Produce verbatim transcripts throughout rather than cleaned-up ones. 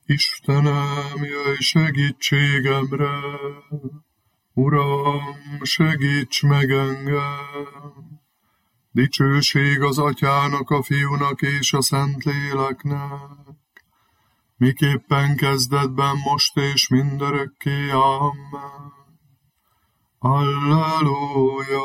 Istenem, jöjj segítségemre, Uram, segíts meg engem! Dicsőség az Atyának, a Fiúnak és a Szentléleknek, miképpen kezdetben, most és mindörökké. Amen. Alleluja!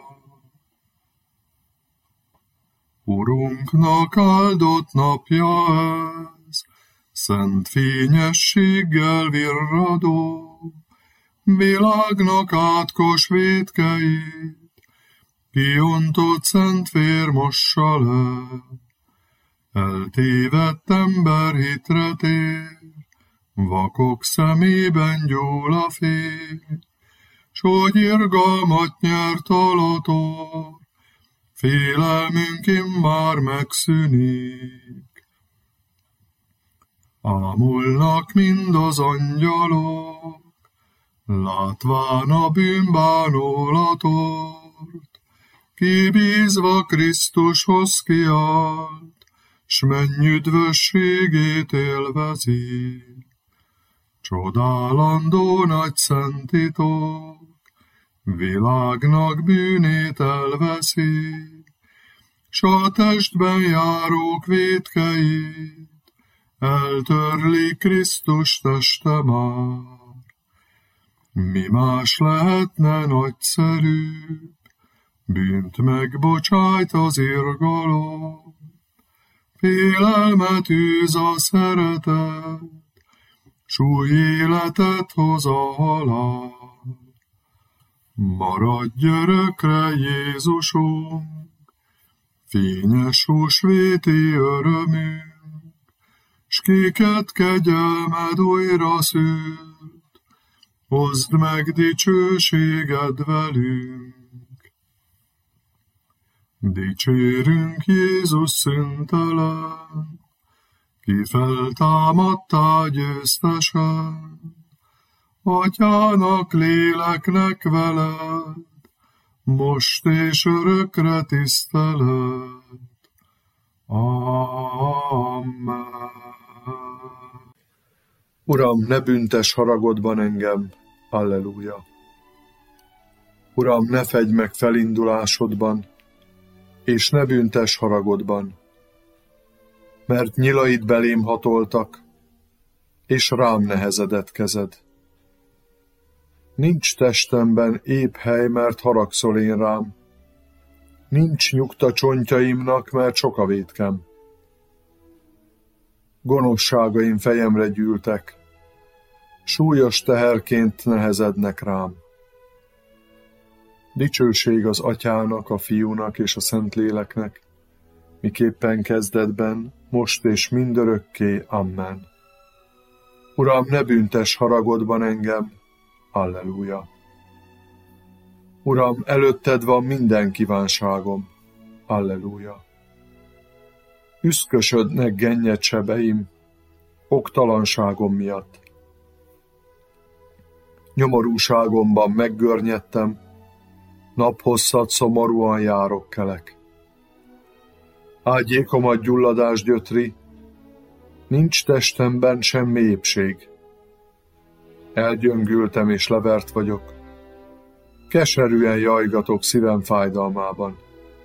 Urunknak áldott napja ez, szent fényességgel virradó, világnak átkos vétkeit, kiontott szent vér mossa le. Eltévedt ember hitre tér, vakok szemében gyúl a fény, s hogy irgalmat nyert alator, félelmünk immár megszűnik. Ámulnak mind az angyalok, látván a bűnbánulatort, kibízva Krisztushoz kiállt, s menny üdvösségét élvezi. Csodálandó nagy szent titok, világnak bűnét elveszi, s a testben járók vétkeit eltörli Krisztus teste már. Mi más lehetne nagyszerűbb, bűnt megbocsájt az irgalom, félelmet űz a szeretet, s új életet hoz a halál. Maradj örökre, Jézusunk, fényes húsvéti örömünk, s kiket kegyelmed újra szült, hozd meg dicsőséged velünk. Dicsérünk Jézus szüntelen, ki feltámadtál győztesen, Atyának, léleknek veled, most és örökre tisztelet. Amen. Uram, ne büntess haragodban engem. Alleluja. Uram, ne fegy meg felindulásodban, és ne büntess haragodban, mert nyilaid belém hatoltak, és rám nehezedett kezed. Nincs testemben épp hely, mert haragszol én rám, nincs nyugta csontjaimnak, mert sok a vétkem. Gonoszságaim fejemre gyűltek, súlyos teherként nehezednek rám. Dicsőség az Atyának, a Fiúnak és a Szentléleknek, miképpen kezdetben, most és mindörökké. Amen. Uram, ne büntess haragodban engem. Alleluja. Uram, előtted van minden kívánságom. Alleluja. Üszkösödnek gennyed sebeim, oktalanságom miatt. Nyomorúságomban meggörnyedtem, naphosszat szomorúan járok kelek. Ágyékomat gyulladás gyötri, nincs testemben semmi épség. Elgyöngültem és levert vagyok, keserűen jajgatok szívem fájdalmában.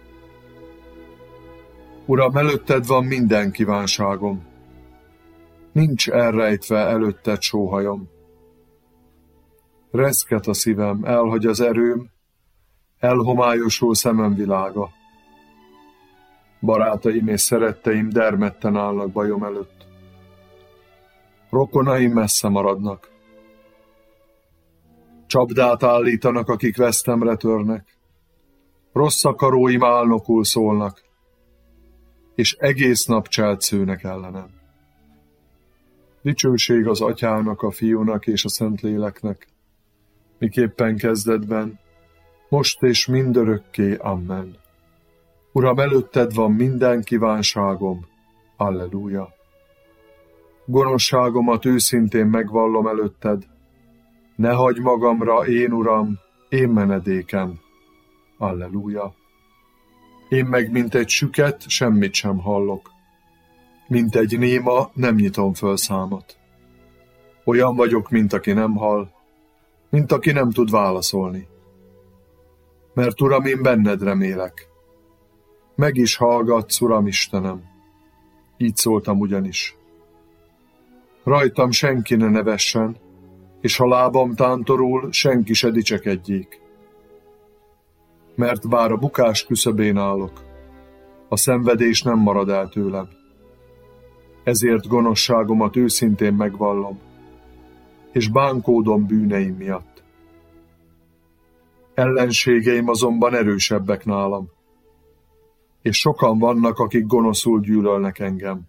Uram, előtted van minden kívánságom, nincs elrejtve előtted sóhajom. Reszket a szívem, elhagy az erőm, elhomályosul szemem világa. Barátaim és szeretteim dermedten állnak bajom előtt. Rokonaim messze maradnak. Csapdát állítanak, akik vesztemre törnek. Rossz akaróim álnokul szólnak, és egész nap cselt szőnek ellenem. Dicsőség az Atyának, a Fiúnak és a Szentléleknek, miképpen kezdetben, most és mindörökké. Amen. Uram, előtted van minden kívánságom. Alleluja. Gonoszságomat őszintén megvallom előtted, ne hagyj magamra, én Uram, én menedékem. Alleluja. Én meg, mint egy süket, semmit sem hallok. Mint egy néma, nem nyitom föl számat. Olyan vagyok, mint aki nem hall, mint aki nem tud válaszolni. Mert Uram, én benned remélek. Meg is hallgatsz, Uram Istenem. Így szóltam ugyanis. Rajtam senki ne nevessen, és ha lábam tántorul, senki se dicsekedjék. Mert bár a bukás küszöbén állok, a szenvedés nem marad el tőlem. Ezért gonoszságomat őszintén megvallom, és bánkódom bűneim miatt. Ellenségeim azonban erősebbek nálam, és sokan vannak, akik gonoszul gyűlölnek engem.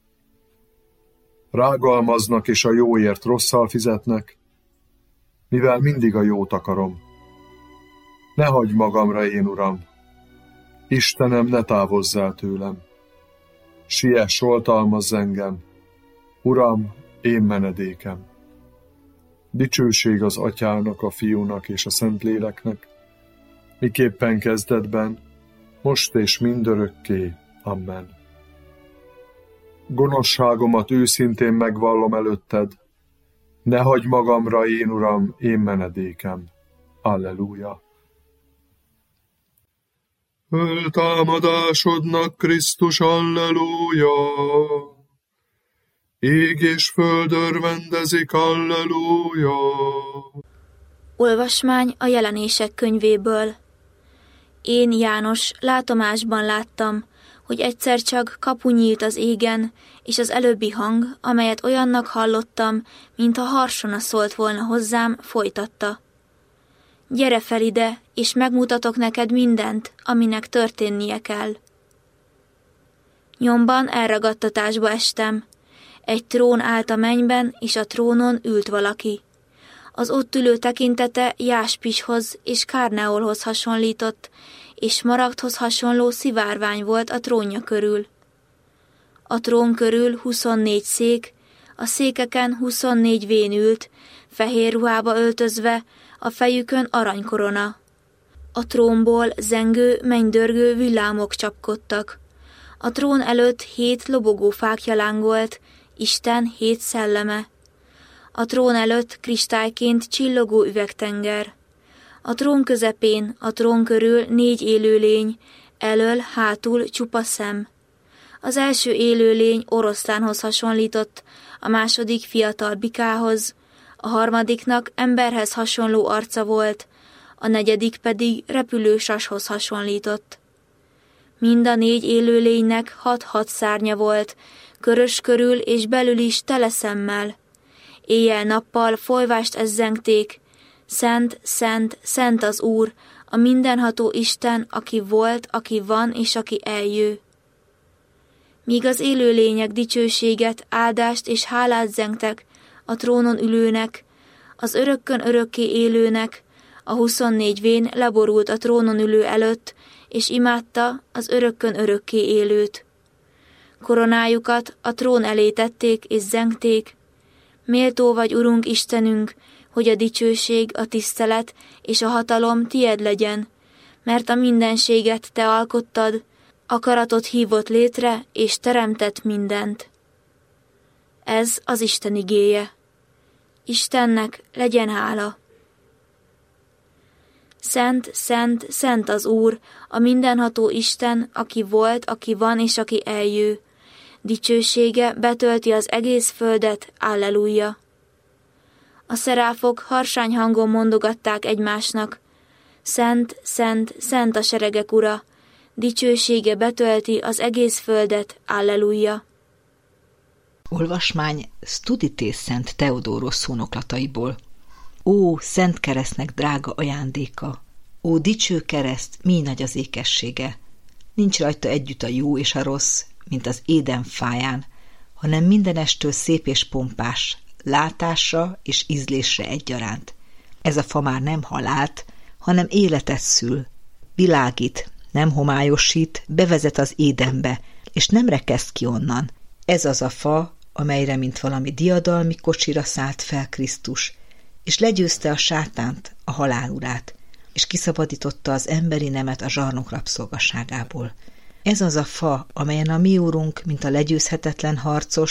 Rágalmaznak, és a jóért rosszal fizetnek, mivel mindig a jót akarom. Ne hagyj magamra, én Uram! Istenem, ne távozz el tőlem! Siess, oltalmazz engem! Uram, én menedékem! Dicsőség az Atyának, a Fiúnak és a Szentléleknek, miképpen kezdetben, most és mindörökké. Amen. Gonoszságomat őszintén megvallom előtted, ne hagyj magamra, én Uram, én menedékem. Alleluja. Föltámadásodnak, Krisztus, alleluja! Ég és föld örvendezik, alleluja! Olvasmány a Jelenések könyvéből. Én, János, látomásban láttam, hogy egyszer csak kapu nyílt az égen, és az előbbi hang, amelyet olyannak hallottam, mintha harsona szólt volna hozzám, folytatta. Gyere fel ide, és megmutatok neked mindent, aminek történnie kell. Nyomban elragadtatásba estem. Egy trón állt a mennyben, és a trónon ült valaki. Az ott ülő tekintete jáspishoz és kárneolhoz hasonlított, és smaragdhoz hasonló szivárvány volt a trónja körül. A trón körül huszonnégy szék, a székeken huszonnégy vén ült, fehér ruhába öltözve, a fejükön aranykorona. A trónból zengő, mennydörgő villámok csapkodtak. A trón előtt hét lobogó fáklya lángolt, Isten hét szelleme. A trón előtt kristályként csillogó üvegtenger. A trón közepén, a trón körül négy élőlény, elöl, hátul csupa szem. Az első élőlény oroszlánhoz hasonlított, a második fiatal bikához, a harmadiknak emberhez hasonló arca volt, a negyedik pedig repülő sashoz hasonlított. Mind a négy élőlénynek hat-hat szárnya volt, körös körül és belül is tele szemmel. Éjjel-nappal folyvást ezzengték, szent, szent, szent az Úr, a mindenható Isten, aki volt, aki van és aki eljő. Míg az élőlények dicsőséget, áldást és hálát zengtek a trónon ülőnek, az örökkön örökké élőnek, a huszonnégy vén leborult a trónon ülő előtt, és imádta az örökkön örökké élőt. Koronájukat a trón elé tették és zengték. Méltó vagy, Urunk Istenünk, hogy a dicsőség, a tisztelet és a hatalom tied legyen, mert a mindenséget te alkottad, akaratot hívott létre és teremtett mindent. Ez az Isten igéje. Istennek legyen hála. Szent, szent, szent az Úr, a mindenható Isten, aki volt, aki van és aki eljő. Dicsősége betölti az egész földet, alleluja. A szeráfok harsány hangon mondogatták egymásnak, szent, szent, szent a seregek ura, dicsősége betölti az egész földet, alleluja. Olvasmány Studités Szent Teodóros szónoklataiból. Ó, szent keresztnek drága ajándéka! Ó, dicső kereszt, mi nagy az ékessége! Nincs rajta együtt a jó és a rossz, mint az Éden fáján, hanem mindenestől szép és pompás, látásra és ízlésre egyaránt. Ez a fa már nem halált, hanem életet szül, világít, nem homályosít, bevezet az Édenbe, és nem rekeszt ki onnan. Ez az a fa, amelyre mint valami diadalmi kocsira szállt fel Krisztus, és legyőzte a sátánt, a halál urát, és kiszabadította az emberi nemet a zsarnok rabszolgaságából. Ez az a fa, amelyen a mi úrunk, mint a legyőzhetetlen harcos,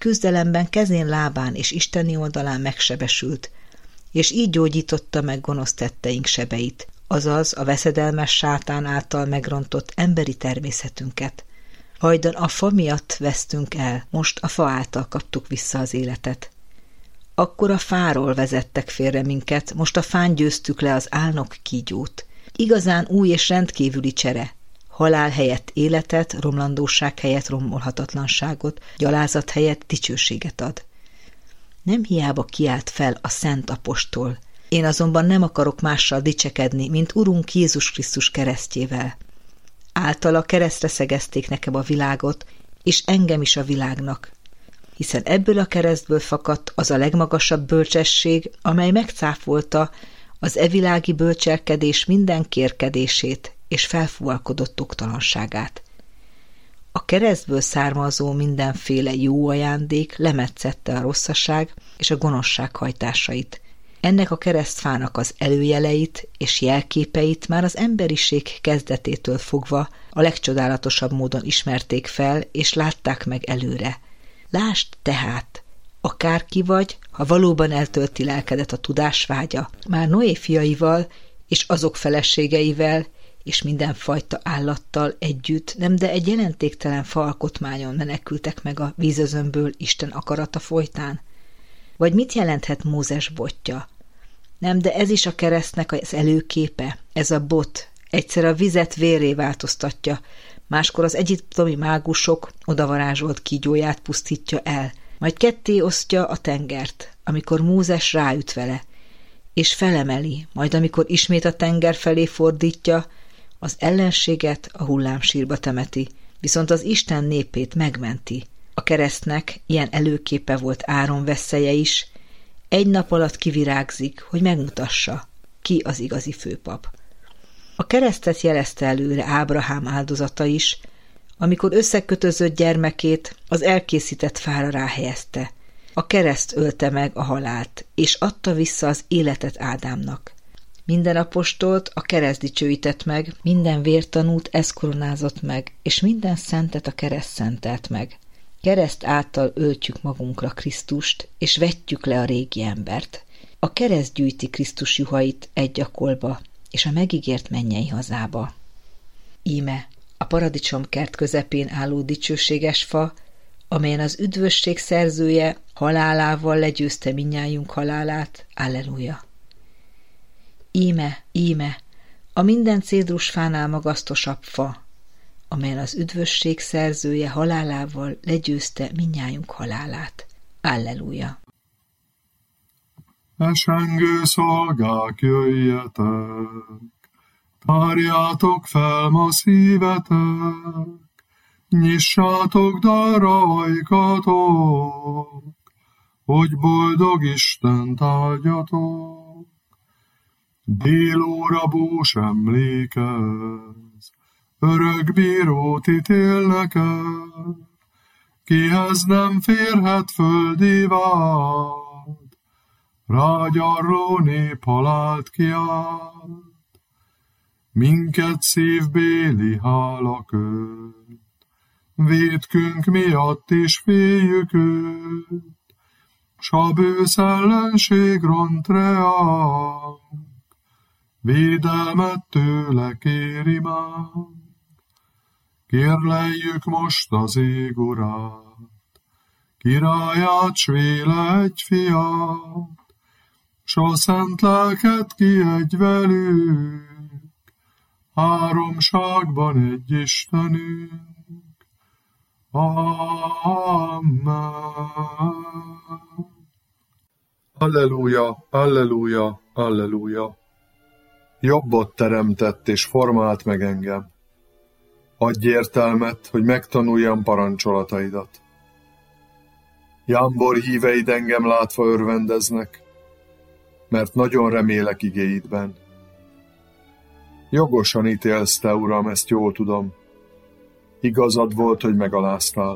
küzdelemben kezén, lábán és isteni oldalán megsebesült, és így gyógyította meg gonosz tetteink sebeit, azaz a veszedelmes sátán által megrontott emberi természetünket. Hajdan a fa miatt vesztünk el, most a fa által kaptuk vissza az életet. Akkor a fáról vezettek félre minket, most a fán győztük le az álnok kígyót. Igazán új és rendkívüli csere. Halál helyett életet, romlandóság helyett romolhatatlanságot, gyalázat helyett dicsőséget ad. Nem hiába kiált fel a szent apostol. Én azonban nem akarok mással dicsekedni, mint Urunk Jézus Krisztus keresztjével. Általa keresztre szegezték nekem a világot, és engem is a világnak. Hiszen ebből a keresztből fakadt az a legmagasabb bölcsesség, amely megcáfolta az evilági bölcselkedés minden kérkedését, és felfúvalkodott oktalanságát. A keresztből származó mindenféle jó ajándék lemetszette a rosszaság és a gonoszság hajtásait. Ennek a keresztfának az előjeleit és jelképeit már az emberiség kezdetétől fogva a legcsodálatosabb módon ismerték fel és látták meg előre. Lásd tehát, akárki vagy, ha valóban eltölti lelkedet a tudásvágya, már Noé fiaival és azok feleségeivel és mindenfajta állattal együtt, nem de egy jelentéktelen falkotmányon menekültek meg a vízözönből Isten akarata folytán. Vagy mit jelenthet Mózes botja? Nem, de ez is a keresztnek az előképe, ez a bot, egyszer a vizet vérré változtatja, máskor az egyiptomi mágusok odavarázsolt kígyóját pusztítja el, majd ketté osztja a tengert, amikor Mózes ráüt vele, és felemeli, majd amikor ismét a tenger felé fordítja, az ellenséget a hullámsírba temeti, viszont az Isten népét megmenti. A keresztnek ilyen előképe volt Áron vesszeje is, egy nap alatt kivirágzik, hogy megmutassa, ki az igazi főpap. A keresztet jelezte előre Ábrahám áldozata is, amikor összekötözött gyermekét az elkészített fára ráhelyezte. A kereszt ölte meg a halált, és adta vissza az életet Ádámnak. Minden apostolt a kereszt dicsőített meg, minden vértanút ez koronázott meg, és minden szentet a kereszt szentelt meg. Kereszt által öltjük magunkra Krisztust, és vetjük le a régi embert. A kereszt gyűjti Krisztus juhait egy akolba, és a megígért mennyei hazába. Íme, a paradicsomkert közepén álló dicsőséges fa, amelyen az üdvösség szerzője halálával legyőzte mindnyájunk halálát. Alleluja! Íme, íme, a minden cédrusfánál magasztosabb fa, amelyen az üdvösség szerzője halálával legyőzte mindnyájunk halálát. Alleluja! Esengő szolgák, jöjjetek, tárjátok fel ma szívetek, nyissátok darajkatok, hogy boldog Istent áldjatok. Délóra bús emlékez, örök bírót ítél neked, kihez nem férhet földi vád, rágyarló nép halált kiált. Minket szívbéli hála köt, vétkünk miatt is féljük őt, s a bősz ellenség ront reánk, védelmet tőle kéri már. Kérleljük most az ég urát, királyát, s véle egy fiát, s a szent lelket kiadj velük, háromságban egy Istenünk. Amen. Alleluja, alleluja, alleluja. Jobbot teremtett és formált meg engem. Adj értelmet, hogy megtanuljam parancsolataidat. Jámbor híveid engem látva örvendeznek, mert nagyon remélek igéidben. Jogosan ítélsz te, Uram, ezt jól tudom. Igazad volt, hogy megaláztál.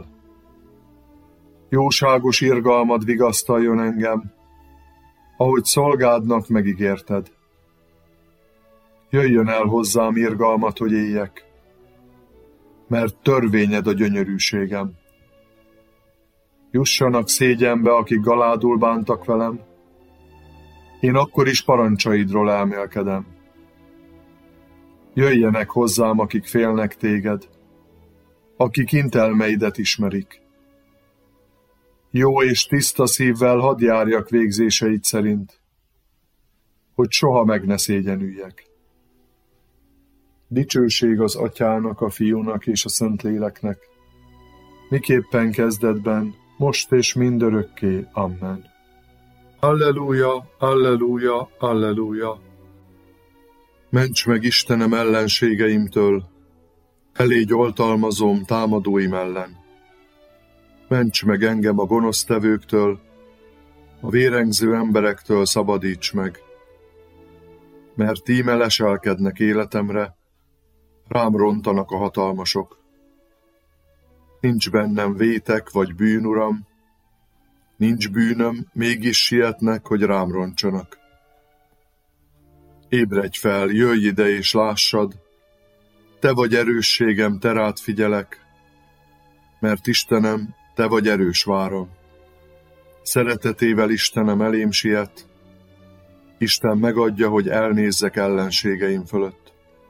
Jóságos irgalmad vigasztaljon engem, ahogy szolgádnak megígérted. Jöjjön el hozzám irgalmat, hogy éljek, mert törvényed a gyönyörűségem. Jussanak szégyenbe, akik galádul bántak velem. Én akkor is parancsaidról elmélkedem. Jöjjenek hozzám, akik félnek téged, akik intelmeidet ismerik. Jó és tiszta szívvel hadd járjak végzéseid szerint, hogy soha meg ne szégyenüljek. Dicsőség az Atyának, a Fiúnak és a Szentléleknek, miképpen kezdetben, most és mindörökké. Amen. Alleluja, alleluja, alleluja. Ments meg, Istenem, ellenségeimtől, elégy oltalmazom támadóim ellen. Ments meg engem a gonosztevőktől, a vérengző emberektől szabadíts meg. Mert íme leselkednek életemre, rám rontanak a hatalmasok. Nincs bennem vétek vagy bűn, Uram, nincs bűnöm, mégis sietnek, hogy rám roncsanak. Ébredj fel, jöjj ide és lássad, te vagy erősségem, te rád figyelek, mert Istenem, te vagy erős váram. Szeretetével Istenem elém siet, Isten megadja, hogy elnézzek ellenségeim fölött.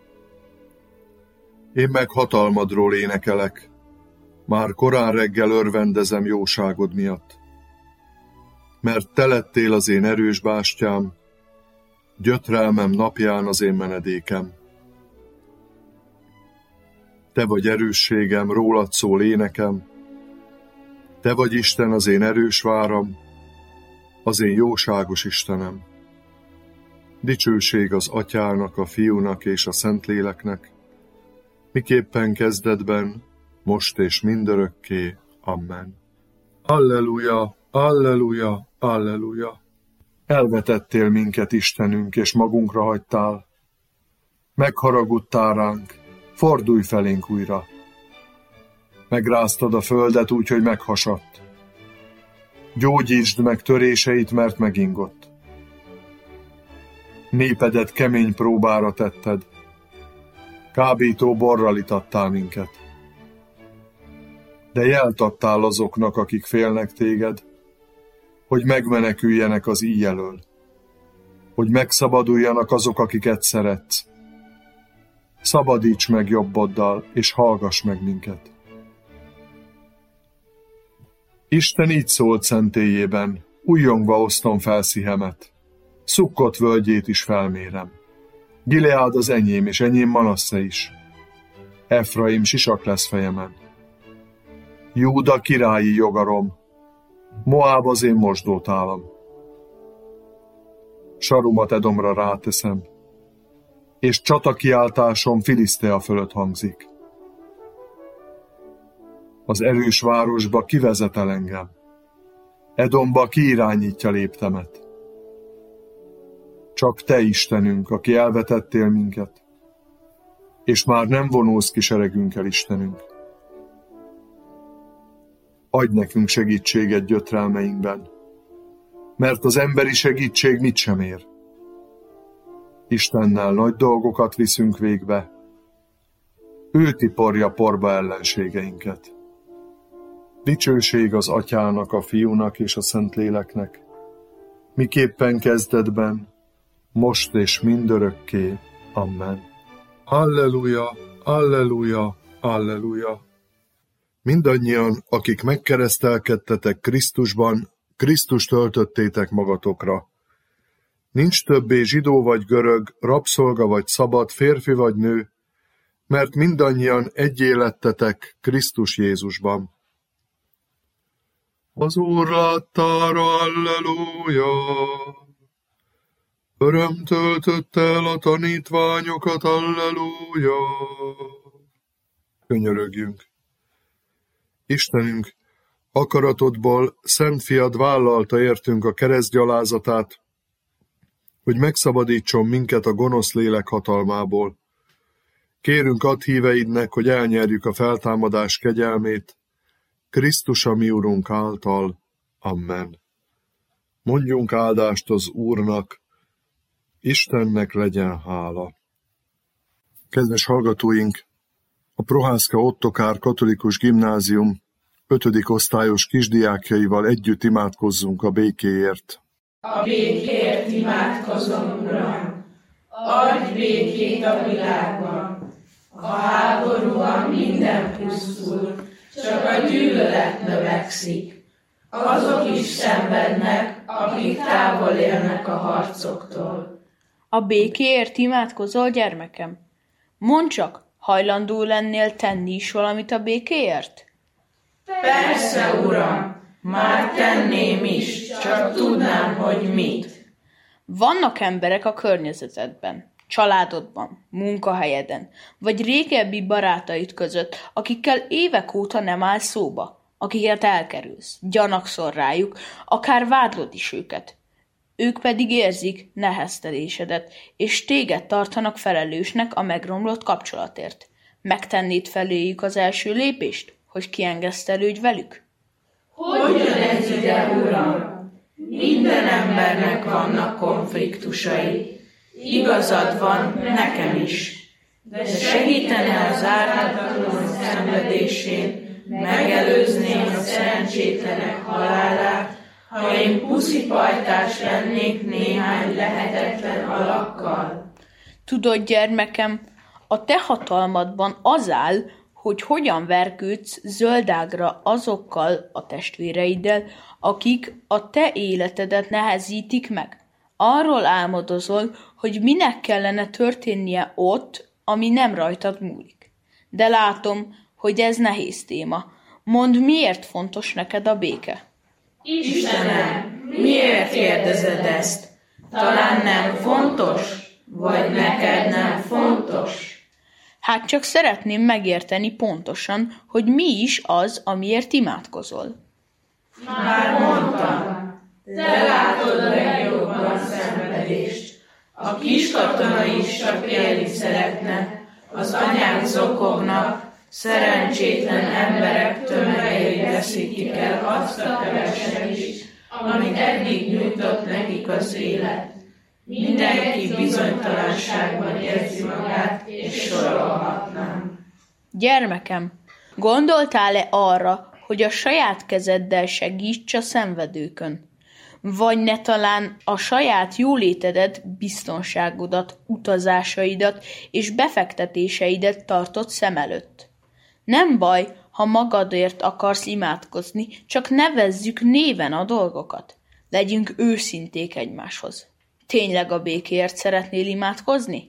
Én meg hatalmadról énekelek, már korán reggel örvendezem jóságod miatt. Mert te lettél az én erős bástyám, gyötrelmem napján az én menedékem. Te vagy erősségem, rólad szól énekem, te vagy Isten, az én erős váram, az én jóságos Istenem. Dicsőség az Atyának, a Fiúnak és a Szentléleknek, miképpen kezdetben, most és mindörökké. Amen. Alleluja, alleluja, alleluja. Elvetettél minket, Istenünk, és magunkra hagytál. Megharagudtál ránk, fordulj felénk újra. Megráztad a földet úgy, hogy meghasadt. Gyógyítsd meg töréseit, mert megingott. Népedet kemény próbára tetted. Kábító borral itattál minket. De jelt adtál azoknak, akik félnek téged, hogy megmeneküljenek az íj elől, hogy megszabaduljanak azok, akiket szeretsz. Szabadíts meg jobboddal, és hallgass meg minket. Isten így szólt szentélyében, újjongva osztom fel szíhemet, Szukkot völgyét is felmérem. Gileád az enyém, és enyém Manasse is. Efraim sisak lesz fejemen. Júda királyi jogarom, Moáb az én mosdótálam. Sarumat Edomra ráteszem, és csatakiáltásom Filisztea fölött hangzik. Az erős városba kivezet el engem, Edomba kiirányítja léptemet. Csak te, Istenünk, aki elvetettél minket, és már nem vonulsz ki seregünkkel, Istenünk. Adj nekünk segítséget gyötrelmeinkben, mert az emberi segítség mit sem ér. Istennel nagy dolgokat viszünk végbe, ő tiporja porba ellenségeinket. Dicsőség az Atyának, a Fiúnak és a Szentléleknek, miképpen kezdetben, most és mindörökké. Amen. Alleluja, alleluja, alleluja. Mindannyian, akik megkeresztelkedtetek Krisztusban, Krisztust öltöttétek magatokra. Nincs többé zsidó vagy görög, rabszolga vagy szabad, férfi vagy nő, mert mindannyian egyé lettetek Krisztus Jézusban. Az Úr láttára, alleluja! Öröm töltött el a tanítványokat, alleluja! Könyörögjünk! Istenünk, akaratodból Szent Fiad vállalta értünk a kereszt gyalázatát, hogy megszabadítson minket a gonosz lélek hatalmából. Kérünk add híveidnek, hogy elnyerjük a feltámadás kegyelmét, Krisztus a mi Urunk által. Amen. Mondjunk áldást az Úrnak, Istennek legyen hála. Kedves hallgatóink, a Prohászka Ottokár Katolikus Gimnázium Ötödik osztályos kisdiákjaival együtt imádkozzunk a békéért. A békéért imádkozom, Uram! Adj békét a világban! A háborúban minden pusztul, csak a gyűlölet növekszik. Azok is szenvednek, akik távol élnek a harcoktól. A békéért imádkozol, gyermekem? Mondd csak, hajlandó lennél tenni is valamit a békéért? Persze, Uram, már tenném is, csak tudnám, hogy mit. Vannak emberek a környezetedben, családodban, munkahelyeden, vagy régebbi barátaid között, akikkel évek óta nem áll szóba, akiket elkerülsz, gyanakszol rájuk, akár vádlod is őket. Ők pedig érzik neheztelésedet, és téged tartanak felelősnek a megromlott kapcsolatért. Megtennéd feléjük az első lépést, hogy kiengesztelődj velük? Hogyan ez ide, Uram? Minden embernek vannak konfliktusai. Igazad van, nekem is. De segítene az ártatlanul szenvedésén, megelőzném a szerencsétlenek halálát, ha én puszipajtás lennék néhány lehetetlen alakkal. Tudod, gyermekem, a te hatalmadban az áll, hogy hogyan vergődsz zöldágra azokkal a testvéreiddel, akik a te életedet nehezítik meg. Arról álmodozol, hogy minek kellene történnie ott, ami nem rajtad múlik. De látom, hogy ez nehéz téma. Mondd, miért fontos neked a béke? Istenem, miért kérdezed ezt? Talán nem fontos? Vagy neked nem fontos? Hát csak szeretném megérteni pontosan, hogy mi is az, amiért imádkozol. Már mondtam, te látod a legjobban a szenvedést. A kiskatona is csak élni szeretne, az anyák zokognak, szerencsétlen emberek tömegei veszítik el azt a keveset is, amit eddig nyújtott nekik az élet. Mindenki bizonytalanságban érzi magát, és sorolhatnám. Gyermekem, gondoltál-e arra, hogy a saját kezeddel segíts a szenvedőkön? Vagy ne talán a saját jólétedet, biztonságodat, utazásaidat és befektetéseidet tartod szem előtt? Nem baj, ha magadért akarsz imádkozni, csak nevezzük néven a dolgokat. Legyünk őszinték egymáshoz. Tényleg a békéért szeretnél imádkozni?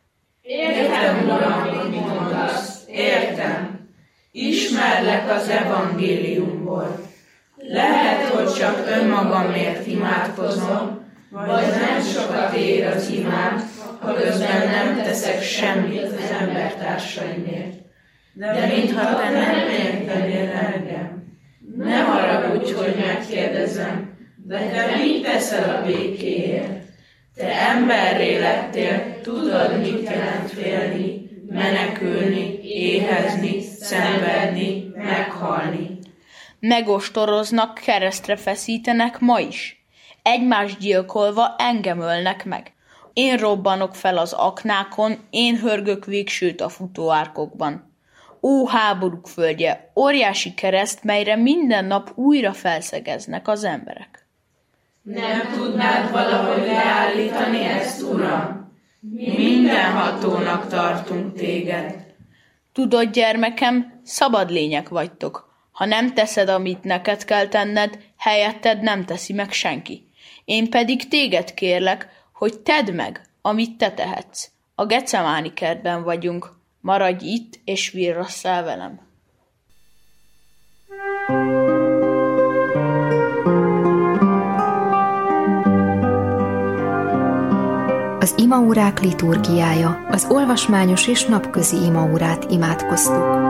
Értem, Uram, mit mondasz. Értem. Ismerlek az evangéliumból. Lehet, hogy csak önmagamért imádkozom, vagy nem sokat ér az imám, ha közben nem teszek semmit az embertársaimért. De mintha te nem értenél engem. Ne haragudj, hogy megkérdezem, de te mit teszel a békéért? Te emberré lettél, tudod, mit jelent félni, menekülni, éhezni, szenvedni, meghalni. Megostoroznak, keresztre feszítenek ma is. Egymást gyilkolva engem ölnek meg. Én robbanok fel az aknákon, én hörgök végsőt a futóárkokban. Ó, háborúk földje, óriási kereszt, melyre minden nap újra felszegeznek az emberek. Nem tudnád valahogy leállítani ezt, Uram? Mi mindenhatónak tartunk téged. Tudod, gyermekem, szabad lények vagytok. Ha nem teszed, amit neked kell tenned, helyetted nem teszi meg senki. Én pedig téged kérlek, hogy tedd meg, amit te tehetsz. A Gecemáni kertben vagyunk. Maradj itt, és virrasszál velem. Az imaórák liturgiája, az olvasmányos és napközi imaórát imádkoztuk.